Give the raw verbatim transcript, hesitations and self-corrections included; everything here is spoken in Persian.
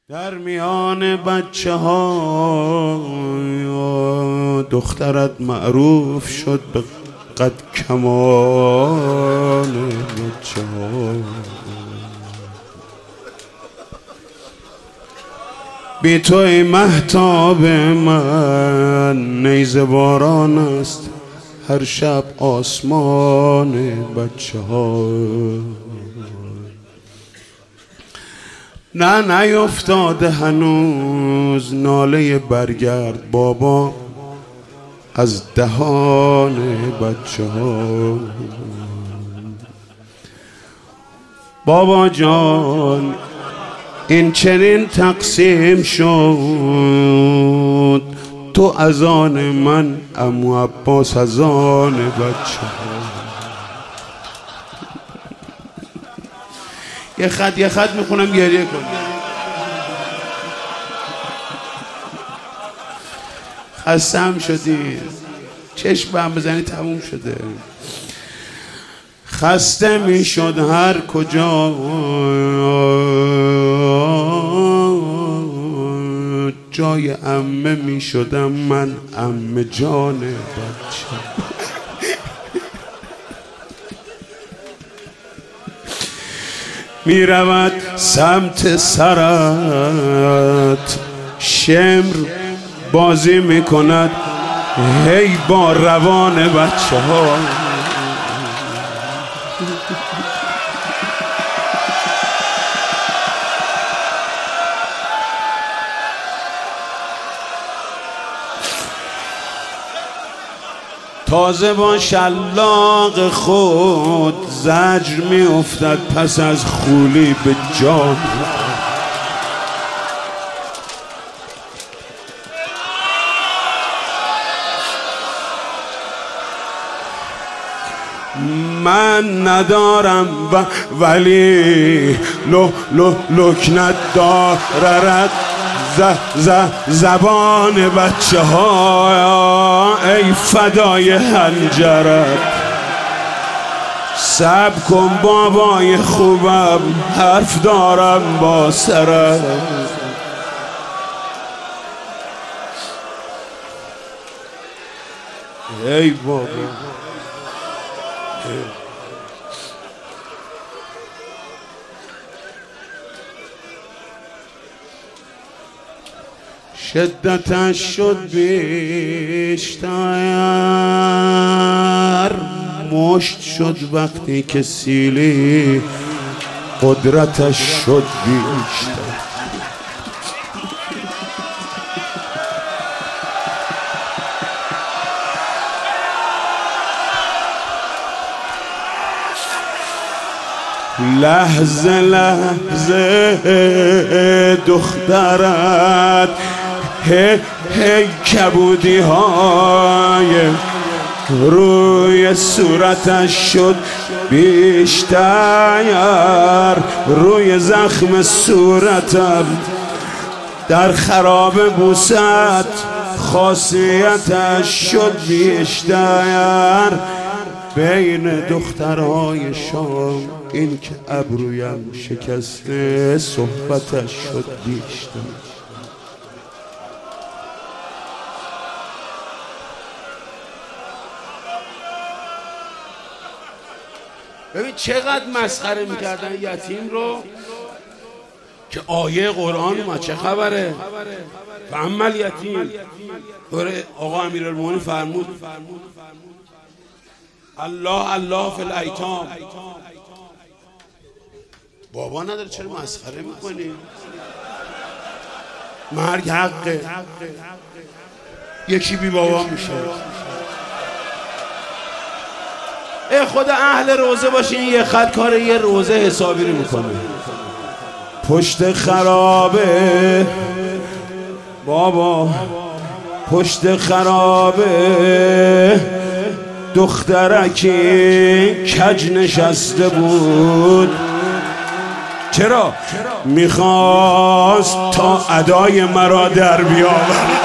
در میان بچه ها دخترت معروف شد به قد کمان بچه ها. بی تو ای مهتاب من نیزه باران است هر شب آسمان بچه ها. نه نیفتاده هنوز ناله برگرد بابا از دهان بچه ها. بابا جان این چنین تقسیم شد تو از آن من عمو عباس از آن بچه ها. یه خط یه خط میخونم گریه کن. خستم شدی چشم به هم بزنی تموم شده. خسته میشد هر کجا جای عمه میشدم من عمه جان بچه. می رود سمت سرت شمر بازی می کند هی با روان بچه ها. تازه با شلاق خود زجر می افتد پس از خولی به جان. من ندارم و ولی لو لو لکنت دارد ز ز زبان بچه ها. ای فدای هنجرت صبر کن بابای خوبم حرف دارم با سرت. ای بابا شدتش شد بیشتر مشت شد وقتی که سیلی قدرتش شد بیشتر. لحظه لحظه دخترت هی هی کبودی های روی صورتش شد بیشتر. روی زخم صورتم در خراب بوست خاصیتش شد بیشتر. بین دخترهای شام این که ابرویم شکسته صحبتش شد بیشتر. ببین چقدر مسخره میکردن یتیم رو که آیه قرآن اومد چه خبره. و اما یتیم آقا امیرالمومنین فرمود الله الله فی الایتام. بابا نداره چرا مسخره میکنی؟ مرگ حقه. یکی بی بابا میشه. ای خدا اهل روزه باشین یه خط کار یه روزه حسابی رو میکنه. پشت خرابه بابا پشت خرابه دخترکی کج نشسته بود. چرا؟ میخواست تا ادای مرا در بیاورد.